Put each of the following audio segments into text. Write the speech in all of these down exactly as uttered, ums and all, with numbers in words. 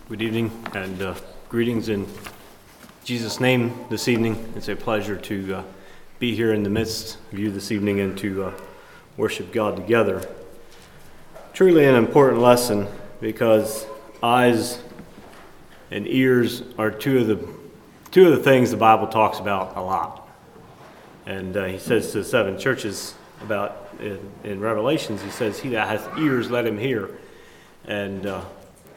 Good evening and uh, greetings in Jesus' name this evening. It's a pleasure to uh, be here in the midst of you this evening and to uh, worship God together. Truly an important lesson because eyes and ears are two of the two of the things the Bible talks about a lot. And uh, he says to the seven churches about in, in Revelations, he says, "He that hath ears, let him hear." And uh,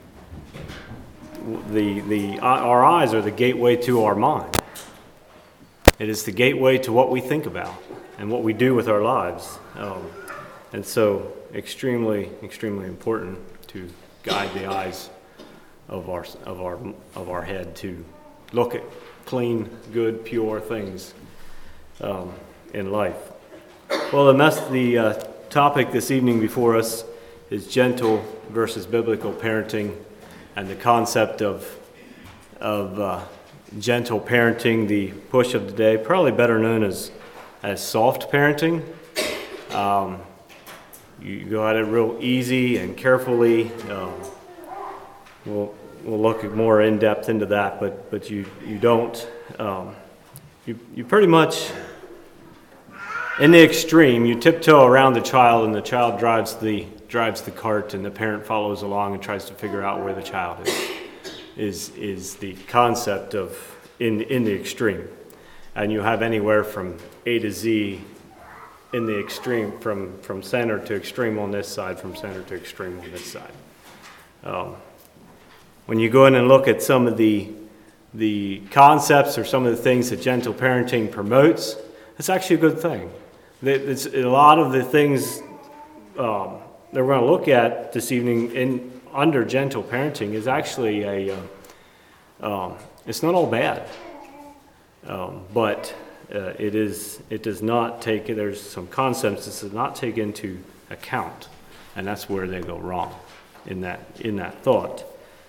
The the our eyes are the gateway to our mind. It is the gateway to what we think about and what we do with our lives, um, and so extremely extremely important to guide the eyes of our of our of our head to look at clean, good, pure things um, in life. Well, the mess, the uh, topic this evening before us is gentle versus biblical parenting. And the concept of of uh, gentle parenting, the push of the day, probably better known as as soft parenting. Um, you go at it real easy and carefully. Um, we'll we'll look more in depth into that, but but you you don't um, you you pretty much in the extreme you tiptoe around the child, and the child drives the drives the cart, and the parent follows along and tries to figure out where the child is, is is the concept of in in the extreme. And you have anywhere from A to Z in the extreme, from, from center to extreme on this side, from center to extreme on this side. Um, when you go in and look at some of the the concepts or some of the things that gentle parenting promotes, it's actually a good thing. It's, a lot of the things um, that we're going to look at this evening in under gentle parenting is actually a uh, um, it's not all bad, um, but uh, it is it does not take there's some concepts that does not take into account, and that's where they go wrong in that in that thought.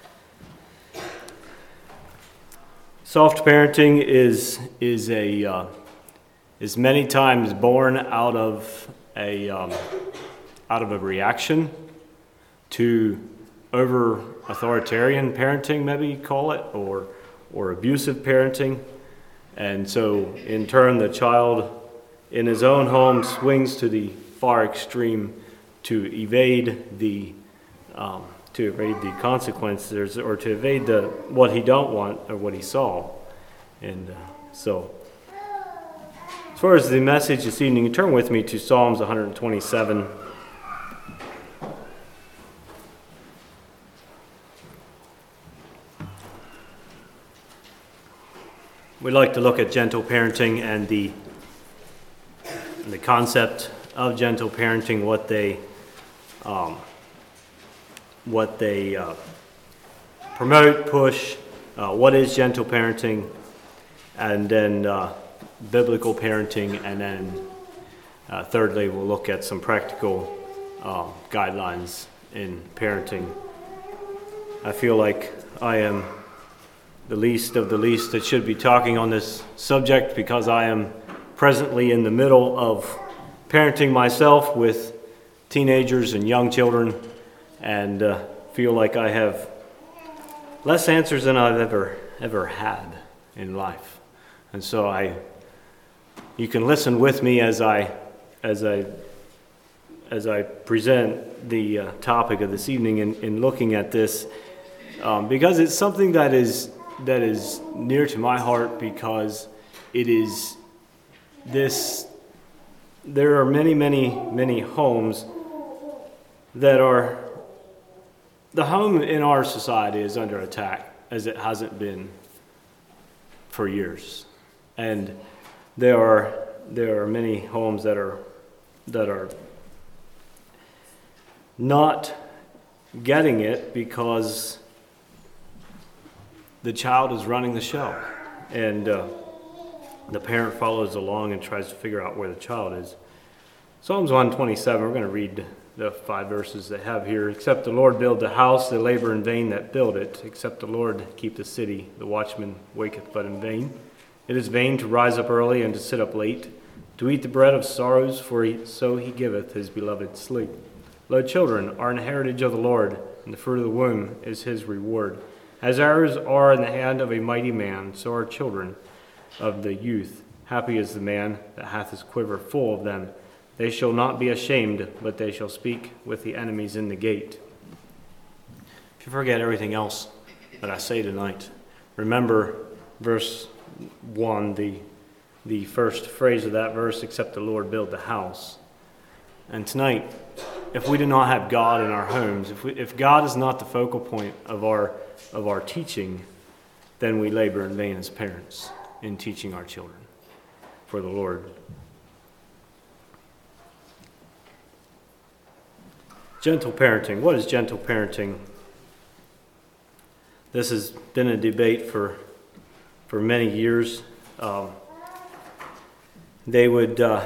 Soft parenting is is a uh, is many times born out of a um, out of a reaction to over authoritarian parenting, maybe you call it, or or abusive parenting. And so in turn the child in his own home swings to the far extreme to evade the um, to evade the consequences or to evade the what he don't want or what he saw. And uh, so as far as the message this evening, you turn with me to Psalms one twenty-seven. We'd like to look at gentle parenting and the the concept of gentle parenting, what they um, what they uh, promote, push, uh, what is gentle parenting, and then uh, biblical parenting, and then uh, thirdly we'll look at some practical uh, guidelines in parenting. I feel like I am the least of the least that should be talking on this subject because I am presently in the middle of parenting myself with teenagers and young children, and uh, feel like I have less answers than I've ever ever had in life. And so I you can listen with me as I as I as I present the uh, topic of this evening in, in looking at this um, because it's something that is that is near to my heart, because it is this there are many many many homes that are the home in our society is under attack as it hasn't been for years, and there are there are many homes that are that are not getting it because the child is running the show, and uh, the parent follows along and tries to figure out where the child is. Psalms one twenty-seven, we're going to read the five verses they have here. Except the Lord build the house, they labor in vain that build it. Except the Lord keep the city, the watchman waketh but in vain. It is vain to rise up early and to sit up late, to eat the bread of sorrows, for he, so he giveth his beloved sleep. Lo, children are an heritage of the Lord, and the fruit of the womb is his reward. As arrows are in the hand of a mighty man, so are children of the youth. Happy is the man that hath his quiver full of them. They shall not be ashamed, but they shall speak with the enemies in the gate. If you forget everything else that I say tonight, remember verse one, the, the first phrase of that verse, except the Lord build the house. And tonight, if we do not have God in our homes, if we, if God is not the focal point of our of our teaching, then we labor in vain as parents in teaching our children for the Lord. Gentle parenting. What is gentle parenting? This has been a debate for for many years. Um, they would. Uh,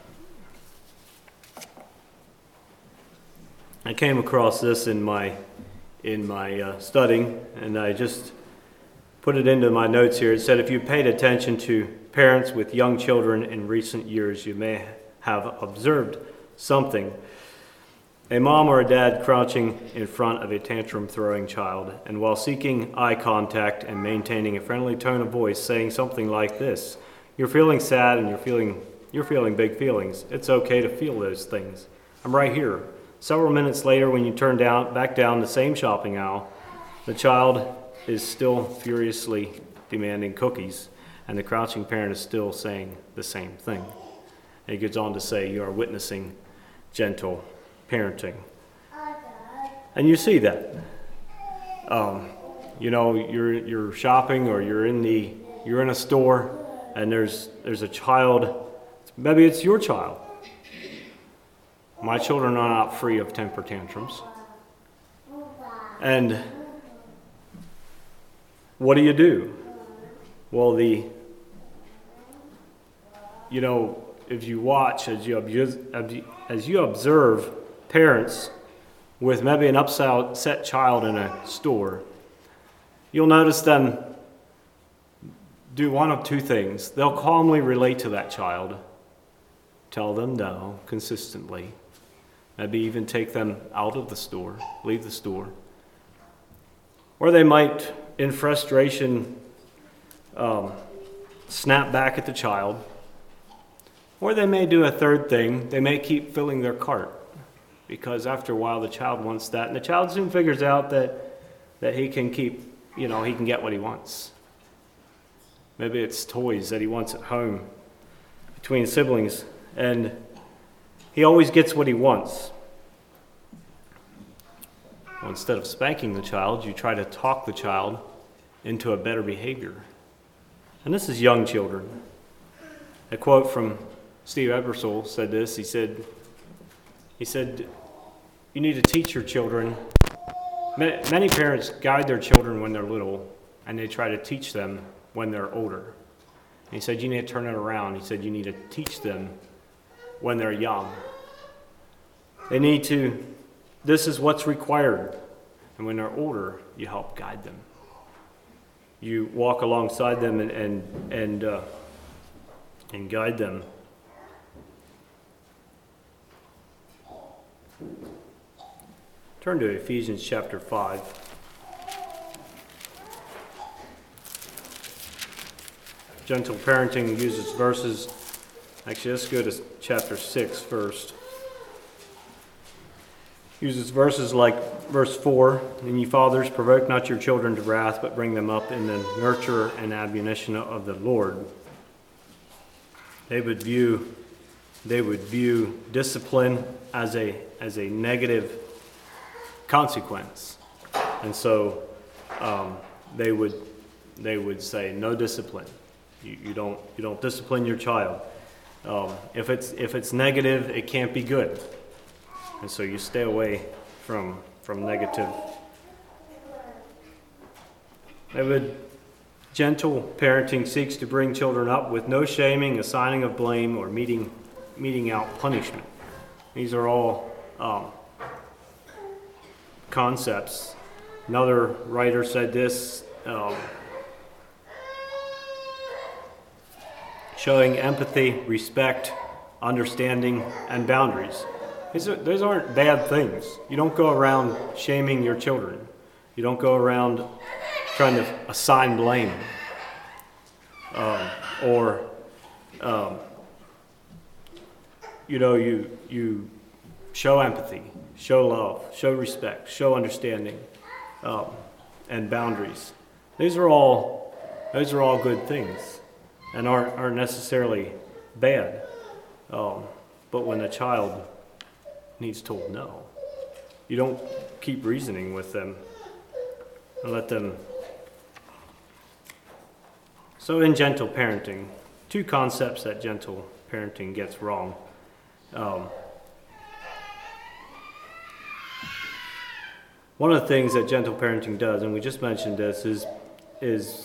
I came across this in my in my uh, studying, and I just put it into my notes here. It said, if you paid attention to parents with young children in recent years, you may have observed something. A mom or a dad crouching in front of a tantrum-throwing child, and while seeking eye contact and maintaining a friendly tone of voice, saying something like this: "You're feeling sad, and you're feeling you're feeling big feelings. It's okay to feel those things. I'm right here." Several minutes later, when you turn down back down the same shopping aisle, the child is still furiously demanding cookies, and the crouching parent is still saying the same thing. And he goes on to say, you are witnessing gentle parenting. And you see that. Um, you know, you're you're shopping, or you're in the you're in a store, and there's there's a child. Maybe it's your child. My children are not free of temper tantrums. And what do you do? Well, the, you know, if you watch, as you abuse, as you observe parents with maybe an upset child in a store, you'll notice them do one of two things. They'll calmly relate to that child, tell them no consistently, maybe even take them out of the store, leave the store. Or they might, in frustration, um, snap back at the child. Or they may do a third thing. They may keep filling their cart, because after a while the child wants that, and the child soon figures out that that he can keep, you know, he can get what he wants. Maybe it's toys that he wants at home between siblings, and he always gets what he wants. Well, instead of spanking the child, you try to talk the child into a better behavior. And this is young children. A quote from Steve Ebersole said this. He said, he said, you need to teach your children. Many parents guide their children when they're little, and they try to teach them when they're older. And he said, you need to turn it around. He said, you need to teach them when they're young. They need to, this is what's required. And when they're older, you help guide them. You walk alongside them and and and, uh, and guide them. Turn to Ephesians chapter five. Gentle parenting uses verses. Actually, let's go to chapter six first. Uses verses like verse four, and ye fathers, provoke not your children to wrath, but bring them up in the nurture and admonition of the Lord. They would view, they would view discipline as a as a negative consequence, and so um, they would they would say no discipline. You, you don't you don't discipline your child. Um, if it's if it's negative, it can't be good. And so you stay away from from negative. They would, gentle parenting seeks to bring children up with no shaming, assigning of blame, or meting meting out punishment. These are all um, concepts. Another writer said this, um, showing empathy, respect, understanding, and boundaries. These, are, those aren't bad things. You don't go around shaming your children. You don't go around trying to assign blame, um, or um, you know, you you show empathy, show love, show respect, show understanding, um, and boundaries. These are all those are all good things, and aren't aren't necessarily bad. Um, but when a child needs told no, you don't keep reasoning with them and let them. So in gentle parenting, two concepts that gentle parenting gets wrong. Um, one of the things that gentle parenting does, and we just mentioned this, is is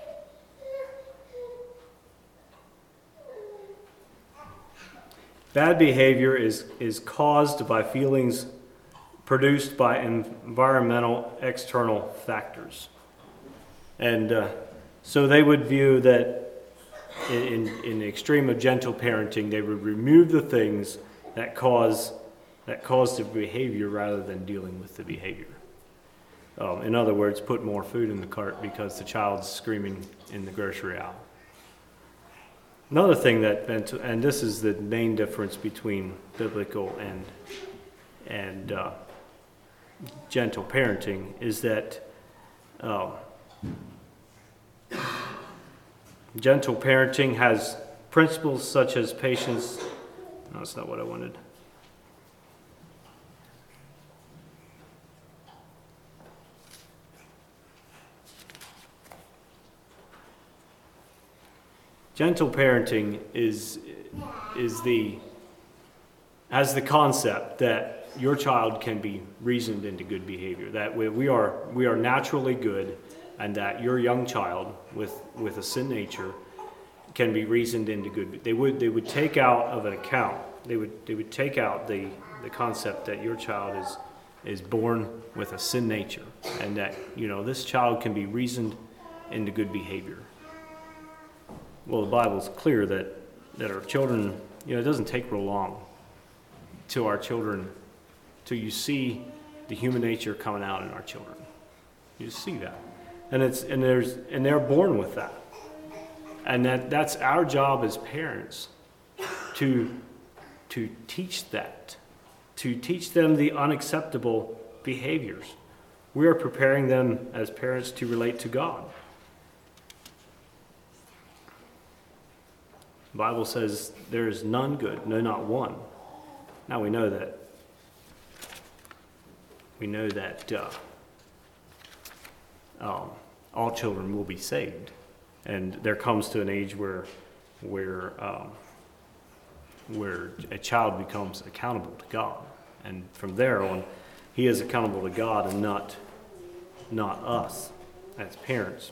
bad behavior is, is caused by feelings produced by environmental external factors. And uh, so they would view that in, in the extreme of gentle parenting, they would remove the things that cause that cause the behavior rather than dealing with the behavior. Um, in other words, put more food in the cart because the child's screaming in the grocery aisle. Another thing that, and this is the main difference between biblical and and uh, gentle parenting, is that um, gentle parenting has principles such as patience. No, that's not what I wanted. Gentle parenting is is the has the concept that your child can be reasoned into good behavior. That we, we are we are naturally good, and that your young child with with a sin nature can be reasoned into good. They would they would take out of an account. They would they would take out the the concept that your child is is born with a sin nature, and that, you know, this child can be reasoned into good behavior. Well, the Bible's clear that, that our children, you know, it doesn't take real long to our children, till you see the human nature coming out in our children. You see that. And it's and there's and they're born with that. And that, that's our job as parents, to to teach that, to teach them the unacceptable behaviors. We are preparing them as parents to relate to God. The Bible says there is none good, no, not one. Now we know that. We know that uh, um, all children will be saved, and there comes to an age where, where, um, where a child becomes accountable to God, and from there on, he is accountable to God and not, not us as parents.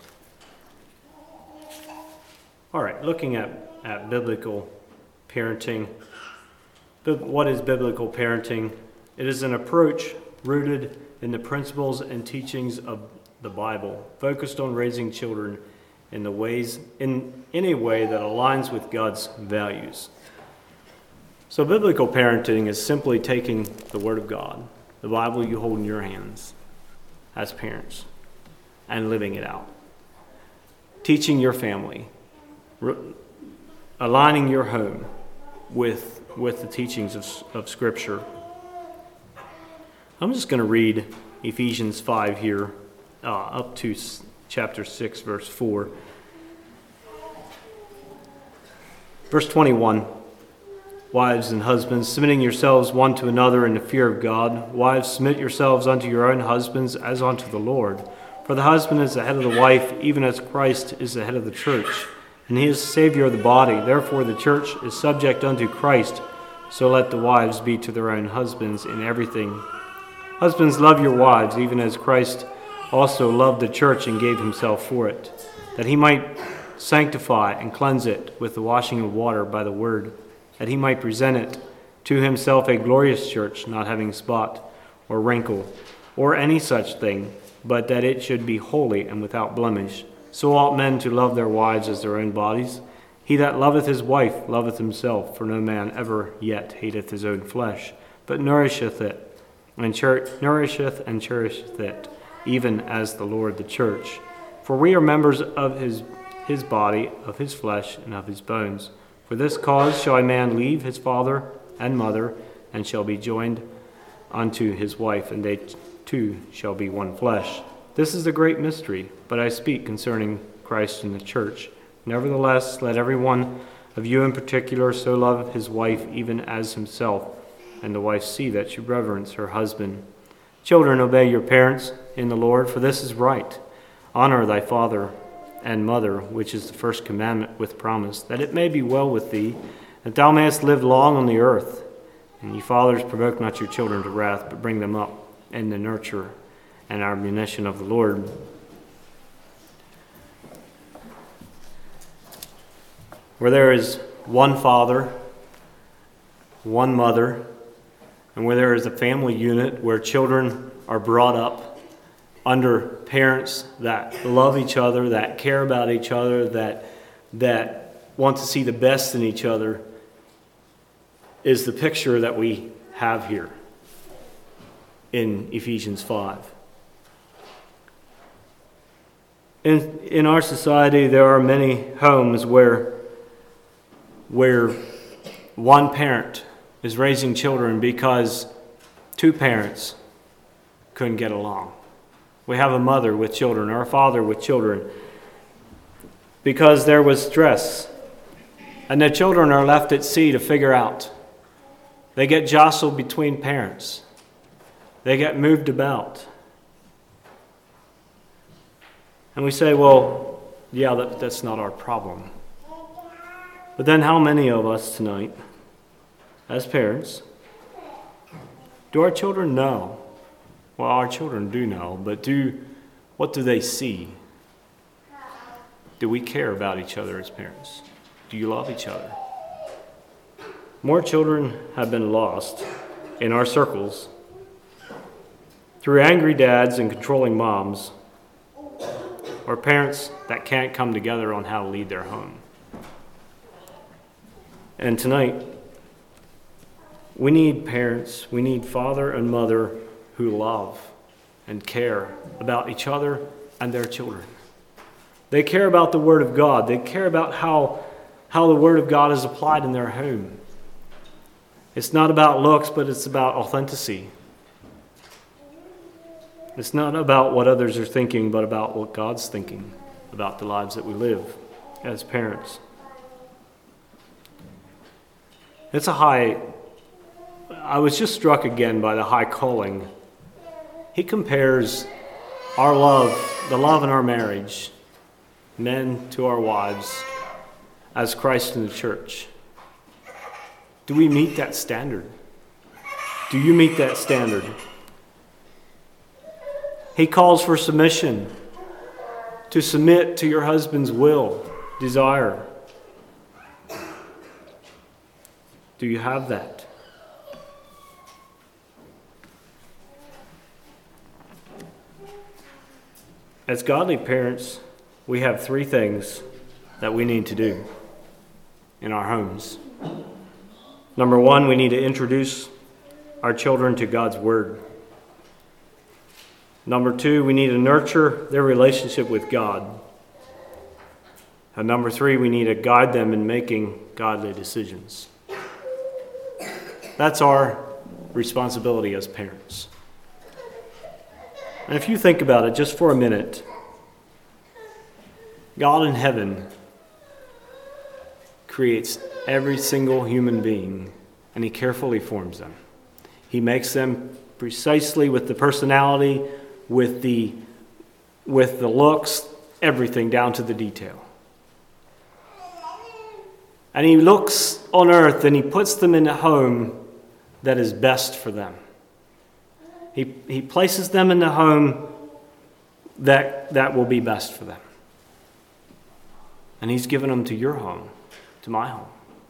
All right, looking at at biblical parenting. What is biblical parenting? It is an approach rooted in the principles and teachings of the Bible, focused on raising children in the ways in any way that aligns with God's values. So biblical parenting is simply taking the Word of God, the Bible you hold in your hands as parents, and living it out. Teaching your family, aligning your home with, with the teachings of, of Scripture. I'm just going to read Ephesians five here, uh, up to s- chapter six, verse four. Verse twenty-one, wives and husbands, submitting yourselves one to another in the fear of God. Wives, submit yourselves unto your own husbands as unto the Lord. For the husband is the head of the wife, even as Christ is the head of the church, and he is the Savior of the body. Therefore the church is subject unto Christ, so let the wives be to their own husbands in everything. Husbands, love your wives, even as Christ also loved the church and gave himself for it, that he might sanctify and cleanse it with the washing of water by the word, that he might present it to himself a glorious church, not having spot or wrinkle or any such thing, but that it should be holy and without blemish. So ought men to love their wives as their own bodies. He that loveth his wife loveth himself, for no man ever yet hateth his own flesh, but nourisheth it, and cher- nourisheth and cherisheth it, even as the Lord the church. For we are members of his, his body, of his flesh, and of his bones. For this cause shall a man leave his father and mother, and shall be joined unto his wife, and they two shall be one flesh. This is a great mystery, but I speak concerning Christ and the church. Nevertheless, let every one of you in particular so love his wife even as himself, and the wife see that she reverence her husband. Children, obey your parents in the Lord, for this is right. Honor thy father and mother, which is the first commandment with promise, that it may be well with thee, that thou mayest live long on the earth. And ye fathers, provoke not your children to wrath, but bring them up in the nurture and admonition of the Lord. Where there is one father, one mother, and where there is a family unit where children are brought up under parents that love each other, that care about each other, that that want to see the best in each other, is the picture that we have here in Ephesians five. In, in our society, there are many homes where, where one parent is raising children because two parents couldn't get along. We have a mother with children or a father with children because there was stress. And the children are left at sea to figure out. They get jostled between parents. They get moved about. And we say, well, yeah, that, that's not our problem. But then how many of us tonight, as parents, do our children know? Well, our children do know, but do what do they see? Do we care about each other as parents? Do you love each other? More children have been lost in our circles through angry dads and controlling moms, or parents that can't come together on how to lead their home. And tonight, we need parents, we need father and mother who love and care about each other and their children. They care about the Word of God. They care about how, how the Word of God is applied in their home. It's not about looks, but it's about authenticity. It's not about what others are thinking, but about what God's thinking about the lives that we live as parents. It's a high, I was just struck again by the high calling. He compares our love, the love in our marriage, men to our wives, as Christ in the church. Do we meet that standard? Do you meet that standard? He calls for submission, to submit to your husband's will, desire. Do you have that? As godly parents, we have three things that we need to do in our homes. Number one, we need to introduce our children to God's Word. Number two, we need to nurture their relationship with God. And number three, we need to guide them in making godly decisions. That's our responsibility as parents. And if you think about it just for a minute, God in heaven creates every single human being, and He carefully forms them. He makes them precisely with the personality, with the, with the looks, everything down to the detail. And He looks on earth and He puts them in a home that is best for them. He, he places them in the home that, that will be best for them. And He's given them to your home, to my home.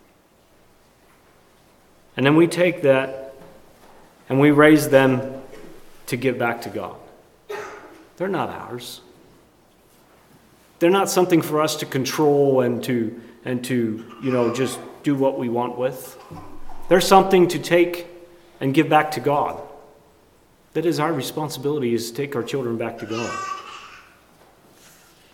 And then we take that and we raise them to give back to God. They're not ours. They're not something for us to control and to, and to, you know, just do what we want with. They're something to take and give back to God. That is our responsibility, is to take our children back to God.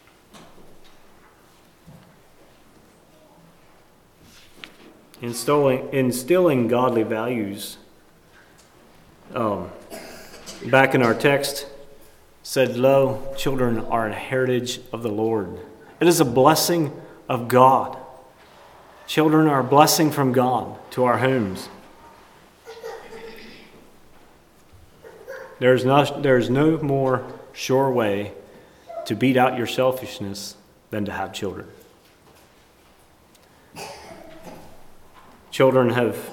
instilling, instilling godly values. Um, back in our text, said, "Lo, children are an heritage of the Lord." It is a blessing of God. Children are a blessing from God to our homes. There's no, there's no more sure way to beat out your selfishness than to have children. Children have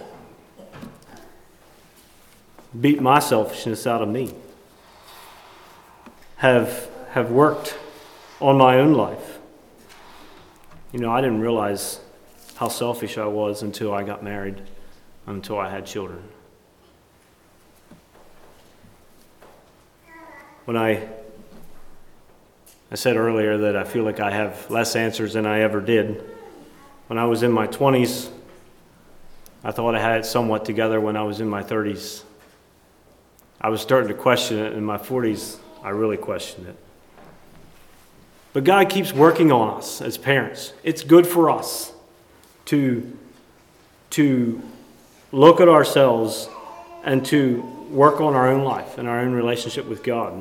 beat my selfishness out of me, have, have worked on my own life. You know, I didn't realize how selfish I was until I got married, until I had children. When I, I said earlier that I feel like I have less answers than I ever did. When I was in my twenties, I thought I had it somewhat together. When I was in my thirties, I was starting to question it. In my forties, I really questioned it. But God keeps working on us as parents. It's good for us to, to look at ourselves and to work on our own life and our own relationship with God.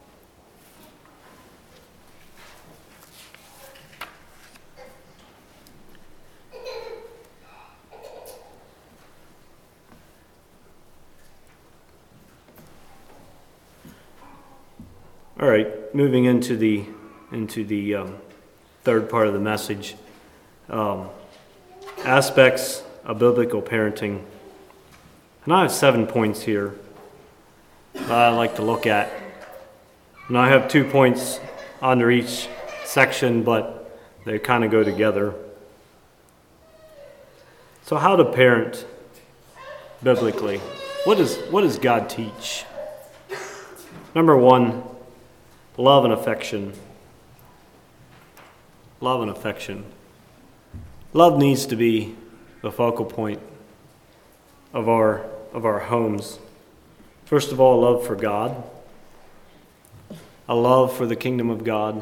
All right, moving into the into the um, third part of the message, um, aspects of biblical parenting. And I have seven points here that I like to look at. And I have two points under each section, but they kind of go together. So how to parent biblically? What does what does God teach? Number one, love and affection. Love and affection. Love needs to be the focal point of our of our homes. First of all, love for God. A love for the kingdom of God.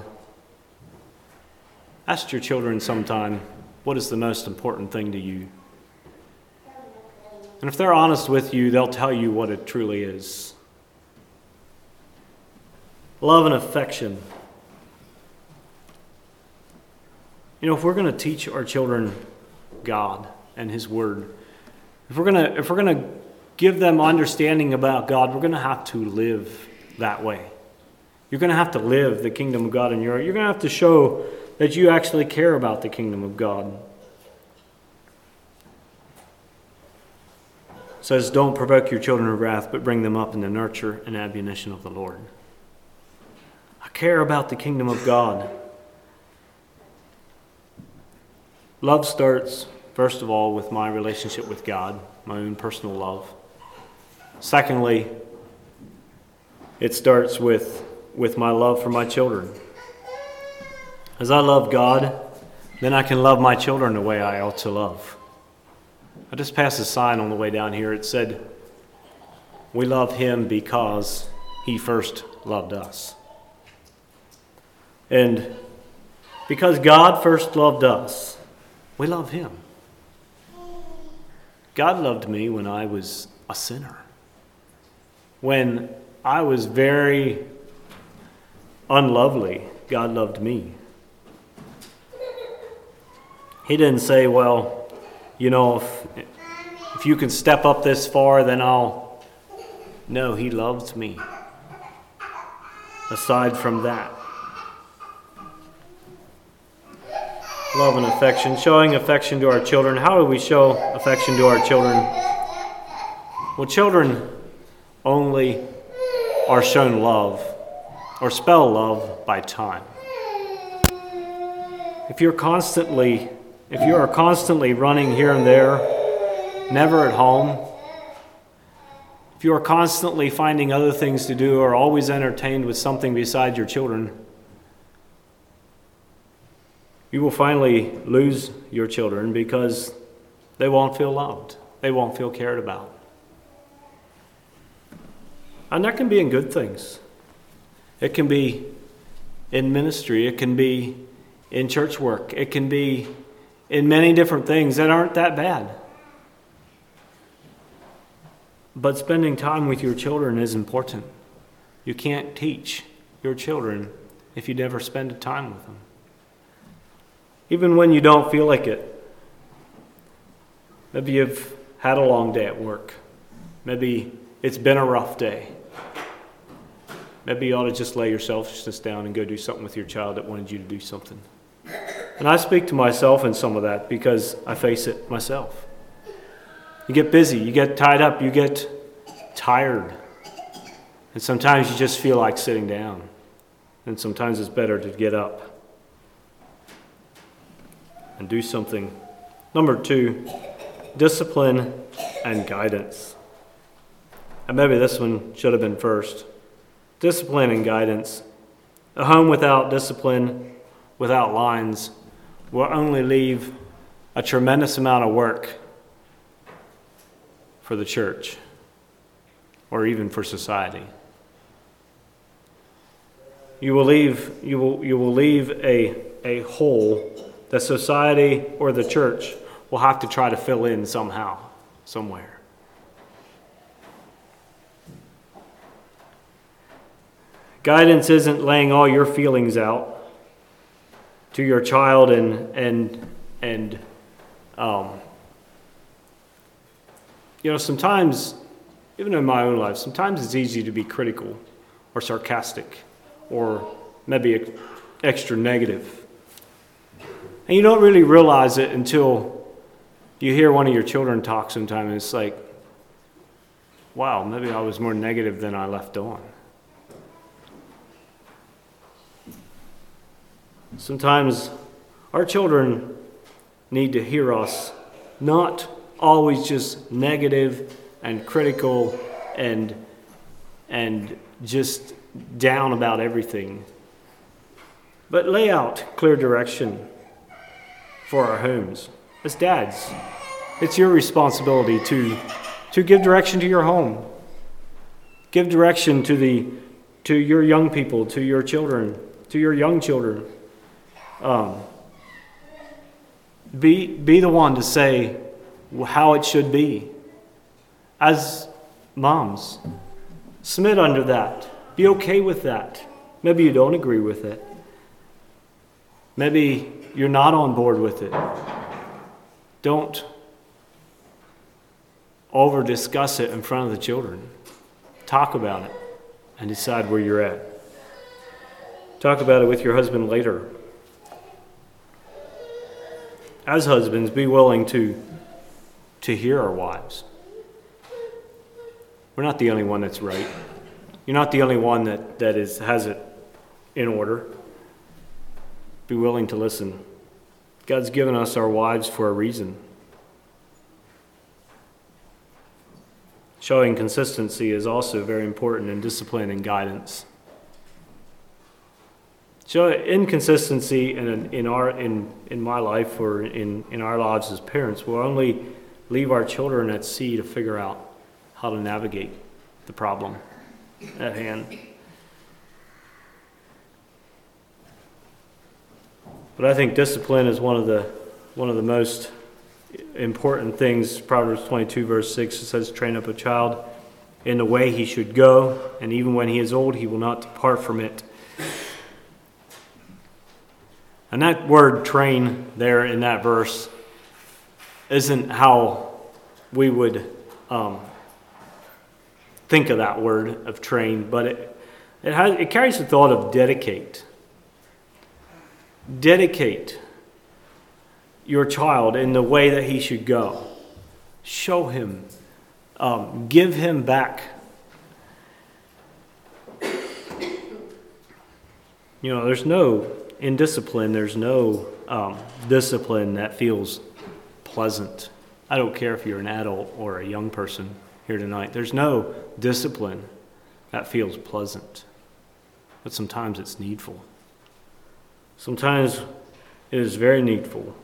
Ask your children sometime, what is the most important thing to you? And if they're honest with you, they'll tell you what it truly is. Love and affection. You know, if we're going to teach our children God and His Word, if we're going to if we're going to give them understanding about God, we're going to have to live that way. You're going to have to live the kingdom of God in your. You're going to have to show that you actually care about the kingdom of God. It says, "Don't provoke your children to wrath, but bring them up in the nurture and admonition of the Lord." I care about the kingdom of God. Love starts, first of all, with my relationship with God, my own personal love. Secondly, it starts with, with my love for my children. As I love God, then I can love my children the way I ought to love. I just passed a sign on the way down here. It said, "We love Him because He first loved us." And because God first loved us, we love Him. God loved me when I was a sinner. When I was very unlovely, God loved me. He didn't say, well, you know, if, if you can step up this far, then I'll... No, He loved me. Aside from that, love and affection, showing affection to our children. How do we show affection to our children? Well, children only are shown love or spell love by time. If you're constantly, if you are constantly running here and there, never at home, if you are constantly finding other things to do or always entertained with something besides your children, you will finally lose your children because they won't feel loved. They won't feel cared about. And that can be in good things. It can be in ministry. It can be in church work. It can be in many different things that aren't that bad. But spending time with your children is important. You can't teach your children if you never spend time with them. Even when you don't feel like it. Maybe you've had a long day at work. Maybe it's been a rough day. Maybe you ought to just lay your selfishness down and go do something with your child that wanted you to do something. And I speak to myself in some of that because I face it myself. You get busy, you get tied up, you get tired. And sometimes you just feel like sitting down. And sometimes it's better to get up and do something. Number two, discipline and guidance. And maybe this one should have been first. Discipline and guidance. A home without discipline, without lines, will only leave a tremendous amount of work for the church or even for society. You will leave you will you will leave a a hole that society or the church will have to try to fill in somehow, somewhere. Guidance isn't laying all your feelings out to your child and and and um, you know, sometimes, even in my own life, sometimes it's easy to be critical or sarcastic or maybe extra negative. And you don't really realize it until you hear one of your children talk sometime and it's like, wow, maybe I was more negative than I left on. Sometimes our children need to hear us not always just negative and critical and and just down about everything, but lay out clear direction for our homes. As dads, it's your responsibility to to give direction to your home. Give direction to the to your young people, to your children, to your young children. Um, be be the one to say how it should be. As moms, submit under that. Be okay with that. Maybe you don't agree with it. Maybe you're not on board with it. Don't over discuss it in front of the children. Talk about it and decide where you're at. Talk about it with your husband later. As husbands, be willing to, to hear our wives. We're not the only one that's right. You're not the only one that, that is has it in order. Be willing to listen. God's given us our wives for a reason. Showing consistency is also very important in discipline and guidance. So inconsistency in in our in, in my life or in, in our lives as parents will only leave our children at sea to figure out how to navigate the problem at hand. But I think discipline is one of the one of the most important things. Proverbs twenty-two verse six, it says, "Train up a child in the way he should go, and even when he is old, he will not depart from it." And that word train there in that verse isn't how we would um, think of that word of train, but it it, has, it carries the thought of dedicate. Dedicate your child in the way that he should go. Show him. Um, give him back. You know, there's no, in discipline, there's no um, discipline that feels pleasant. I don't care if you're an adult or a young person here tonight. There's no discipline that feels pleasant. But sometimes it's needful. Sometimes it is very needful.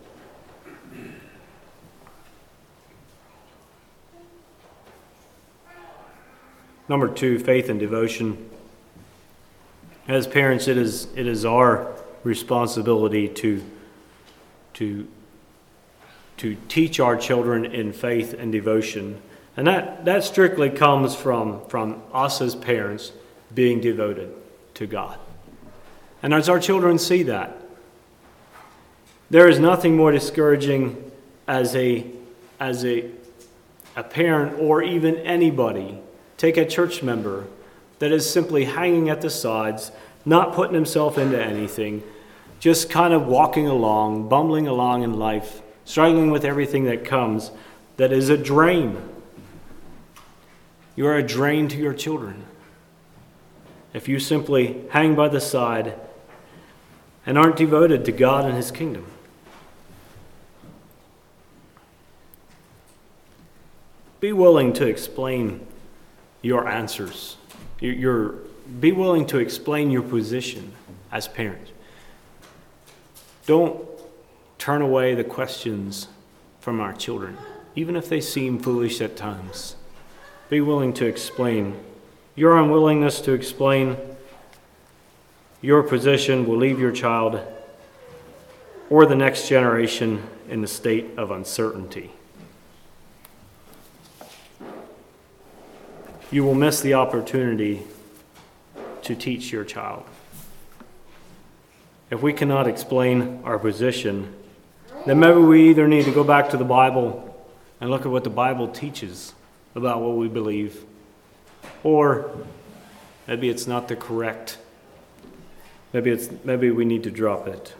Number two, faith and devotion. As parents, it is it is our responsibility to to to teach our children in faith and devotion And that, that strictly comes from, from us as parents being devoted to God. And as our children see that, there is nothing more discouraging as a, as a, a parent or even anybody, take a church member that is simply hanging at the sides, not putting himself into anything, just kind of walking along, bumbling along in life, struggling with everything that comes, that is a drain. You are a drain to your children if you simply hang by the side and aren't devoted to God and His kingdom. Be willing to explain your answers. Your, your, be willing to explain your position as parents. Don't turn away the questions from our children, even if they seem foolish at times. Be willing to explain. Your unwillingness to explain your position will leave your child or the next generation in a state of uncertainty. You will miss the opportunity to teach your child. If we cannot explain our position, then maybe we either need to go back to the Bible and look at what the Bible teaches about what we believe, or maybe it's not the correct. Maybe it's maybe we need to drop it.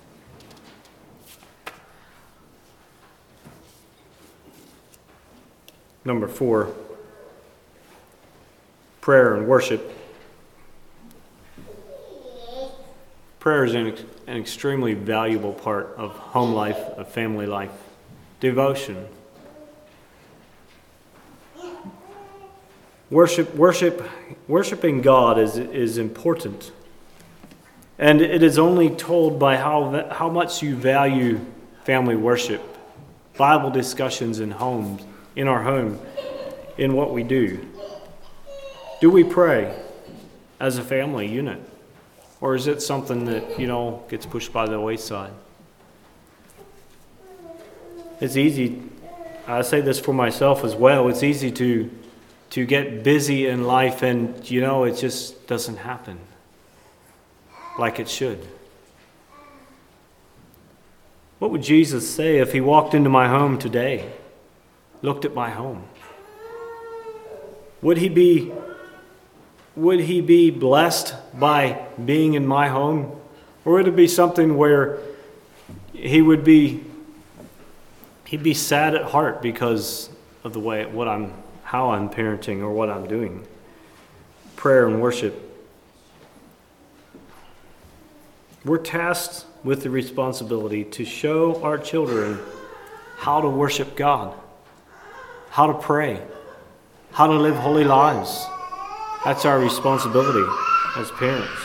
Number four, prayer and worship. Prayer is an, an extremely valuable part of home life, of family life. Devotion. Worship, worship, worshiping God is, is important. And it is only told by how, how much you value family worship, Bible discussions in homes, in our home, in what we do. Do we pray as a family unit? Or is it something that, you know, gets pushed by the wayside? It's easy, I say this for myself as well, it's easy to, to get busy in life and, you know, it just doesn't happen like it should. What would Jesus say if He walked into my home today, looked at my home? Would He be Would he be blessed by being in my home? Or would it be something where he would be he'd be sad at heart because of the way what I'm how I'm parenting or what I'm doing? Prayer and worship. We're tasked with the responsibility to show our children how to worship God, how to pray, how to live holy lives. That's our responsibility as parents.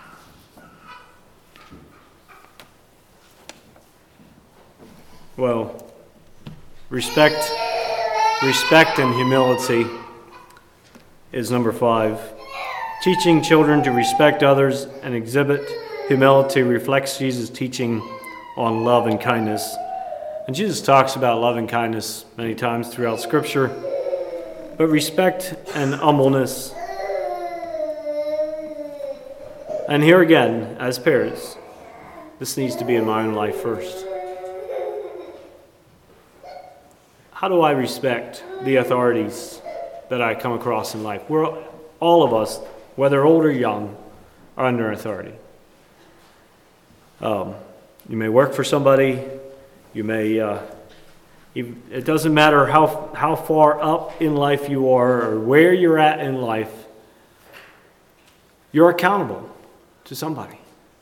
Well, respect, respect and humility is number five. Teaching children to respect others and exhibit humility reflects Jesus' teaching on love and kindness. And Jesus talks about love and kindness many times throughout Scripture. But respect and humbleness. And here again, as parents, this needs to be in my own life first. How do I respect the authorities that I come across in life? We're, all of us, whether old or young, are under authority. Um, you may work for somebody. You may. Uh, you, it doesn't matter how how far up in life you are or where you're at in life. You're accountable to somebody.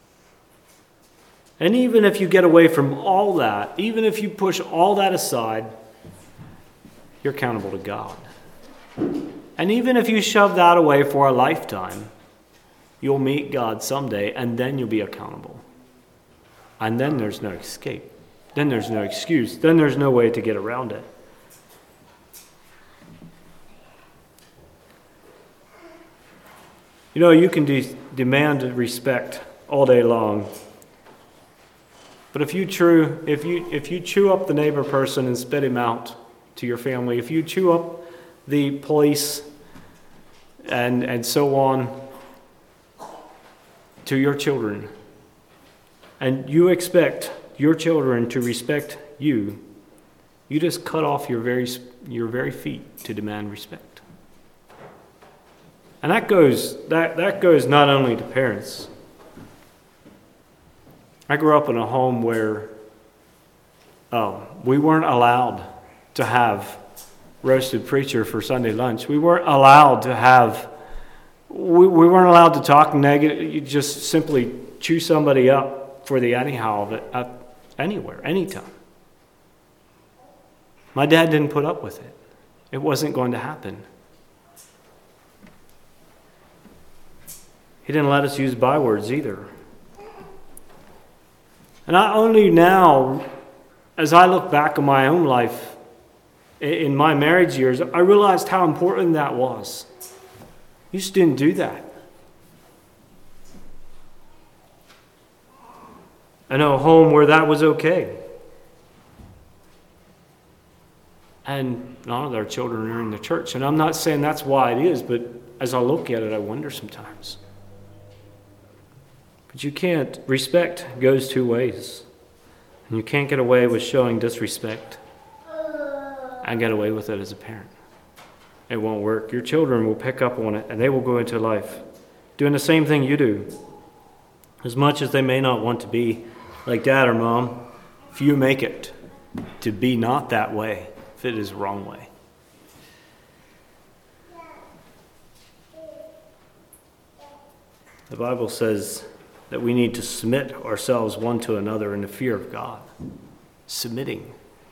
And even if you get away from all that, even if you push all that aside, you're accountable to God. And even if you shove that away for a lifetime, you'll meet God someday, and then you'll be accountable. And then there's no escape. Then there's no excuse. Then there's no way to get around it. You know, you can de- demand respect all day long. But if you chew, if you if you chew up the neighbor person and spit him out to your family, if you chew up the police and, and so on to your children, and you expect your children to respect you, you just cut off your very, your very feet to demand respect. And that goes, that, that goes not only to parents. I grew up in a home where um, we weren't allowed to have roasted preacher for Sunday lunch. We weren't allowed to have, we, we weren't allowed to talk negative. You just simply chew somebody up for the anyhow of it uh, anywhere, anytime. My dad didn't put up with it. It wasn't going to happen. He didn't let us use bywords either. And not only now, as I look back on my own life, in my marriage years, I realized how important that was. You just didn't do that. I know a home where that was okay. And none of their children are in the church. And I'm not saying that's why it is, but as I look at it, I wonder sometimes. But you can't, respect goes two ways. And you can't get away with showing disrespect and get away with it as a parent. It won't work. Your children will pick up on it and they will go into life doing the same thing you do. As much as they may not want to be like dad or mom, if you make it to be not that way, if it is the wrong way. The Bible says that we need to submit ourselves one to another in the fear of God. Submitting.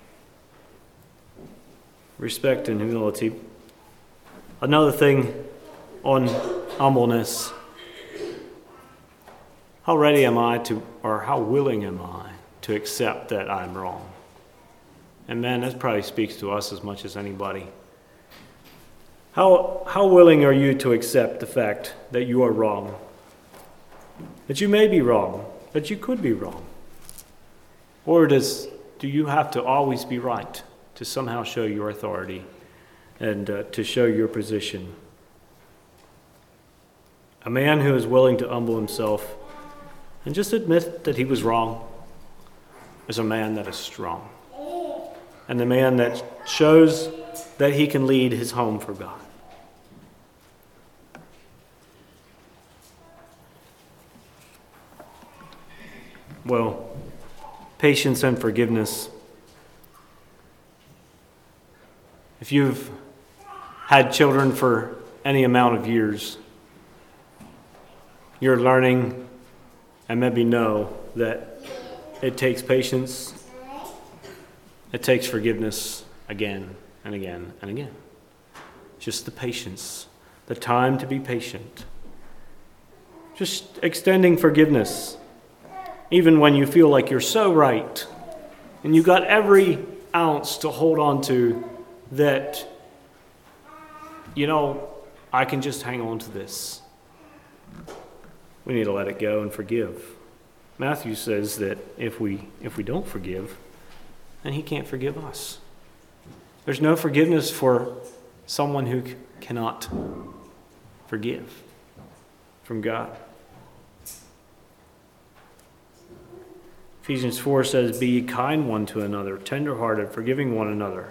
Respect and humility. Another thing on humbleness. How ready am I to, or how willing am I to accept that I'm wrong? And man, that probably speaks to us as much as anybody. How, how willing are you to accept the fact that you are wrong? That you may be wrong, that you could be wrong? Or does do you have to always be right to somehow show your authority and uh, to show your position? A man who is willing to humble himself and just admit that he was wrong is a man that is strong. And the man that shows that he can lead his home for God. Well, patience and forgiveness. If you've had children for any amount of years, you're learning and maybe know that it takes patience, it takes forgiveness again and again and again. Just the patience, the time to be patient. Just extending forgiveness. Even when you feel like you're so right and you've got every ounce to hold on to that, you know, I can just hang on to this. We need to let it go and forgive. Matthew says that if we if we don't forgive, then he can't forgive us. There's no forgiveness for someone who c- cannot forgive from God. Ephesians four says, be kind one to another, tenderhearted, forgiving one another.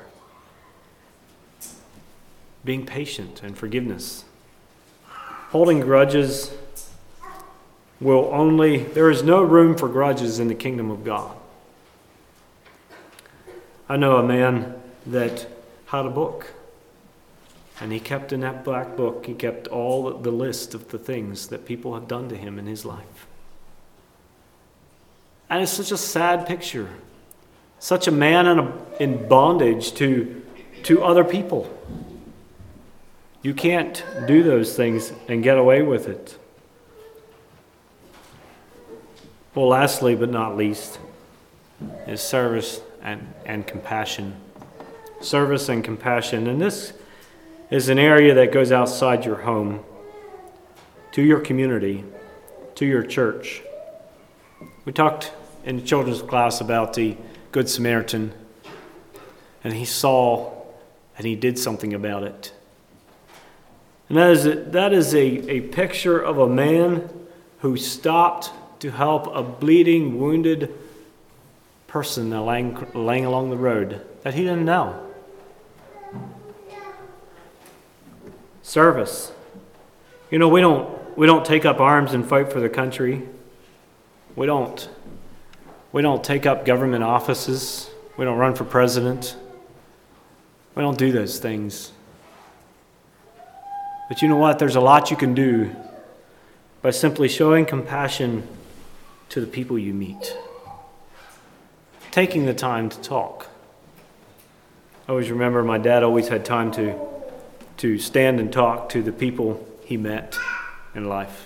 Being patient and forgiveness. Holding grudges will only, there is no room for grudges in the kingdom of God. I know a man that had a book, and he kept in that black book, he kept all the list of the things that people have done to him in his life. And it's such a sad picture. Such a man in, a, in bondage to, to other people. You can't do those things and get away with it. Well, lastly but not least, is service and, and compassion. Service and compassion. And this is an area that goes outside your home, to your community, to your church. We talked in the children's class about the Good Samaritan, and he saw and he did something about it. And that is a, that is a, a picture of a man who stopped to help a bleeding, wounded person laying, laying along the road that he didn't know. Service. You know, we don't we don't take up arms and fight for the country. We don't we don't take up government offices. We don't run for president. We don't do those things. But you know what? There's a lot you can do by simply showing compassion to the people you meet. Taking the time to talk. I always remember my dad always had time to, to stand and talk to the people he met in life.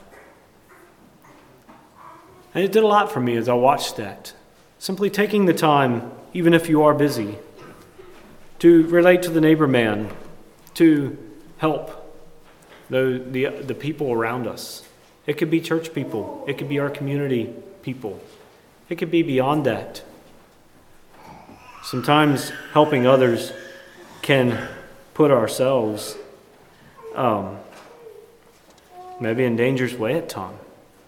And it did a lot for me as I watched that. Simply taking the time, even if you are busy, to relate to the neighbor man, to help the, the, the people around us. It could be church people. It could be our community people. It could be beyond that. Sometimes helping others can put ourselves um, maybe in danger's way at times.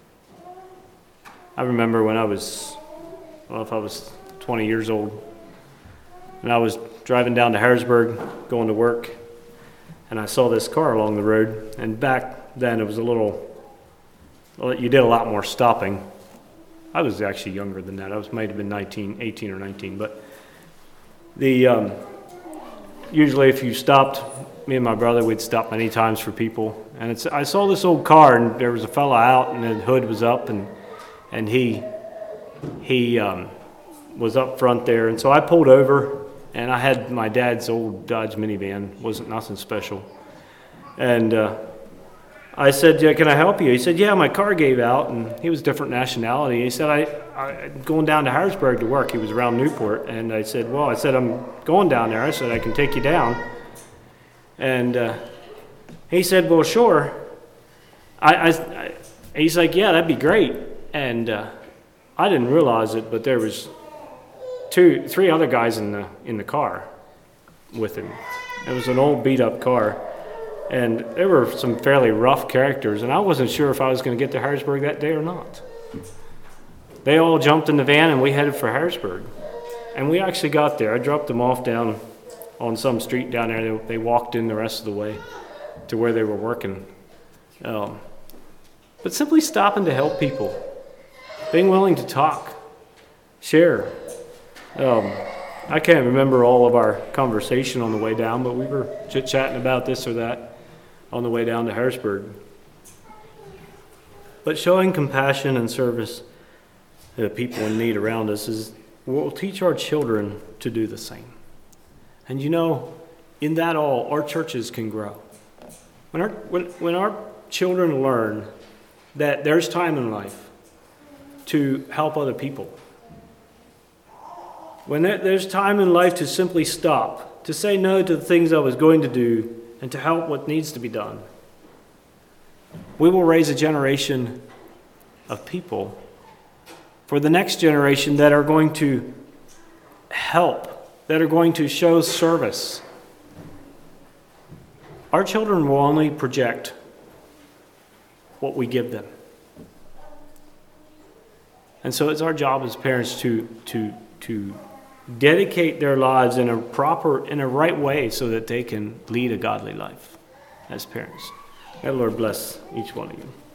I remember when I was, well, if I was twenty years old, and I was driving down to Harrisburg, going to work, and I saw this car along the road, and back then it was a little, well, you did a lot more stopping. I was actually younger than that. I was might have been nineteen, eighteen or nineteen, but the um, usually if you stopped, me and my brother, we'd stop many times for people, and it's, I saw this old car, and there was a fella out, and the hood was up, and and he he um, was up front there, and so I pulled over, and I had my dad's old Dodge minivan, wasn't nothing special, and uh, I said, yeah, can I help you? He said, yeah, my car gave out, and he was different nationality. He said, I, I, I'm going down to Harrisburg to work. He was around Newport, and I said, well, I said, I'm going down there. I said, I can take you down, and uh, he said, well, sure. I, I, I, he's like, yeah, that'd be great. And uh, I didn't realize it, but there was two, three other guys in the in the car with him. It was an old beat-up car, and there were some fairly rough characters, and I wasn't sure if I was going to get to Harrisburg that day or not. They all jumped in the van, and we headed for Harrisburg. And we actually got there. I dropped them off down on some street down there. They, they walked in the rest of the way to where they were working. Um, but simply stopping to help people. Being willing to talk, share. Um, I can't remember all of our conversation on the way down, but we were chit-chatting about this or that on the way down to Harrisburg. But showing compassion and service to the people in need around us is we'll teach our children to do the same. And you know, in that all, our churches can grow. When our, when, when our children learn that there's time in life to help other people. When there, there's time in life to simply stop, to say no to the things I was going to do, and to help what needs to be done, we will raise a generation of people for the next generation that are going to help, that are going to show service. Our children will only project what we give them. And so it's our job as parents to to to dedicate their lives in a proper, in a right way so that they can lead a godly life as parents. May the Lord bless each one of you.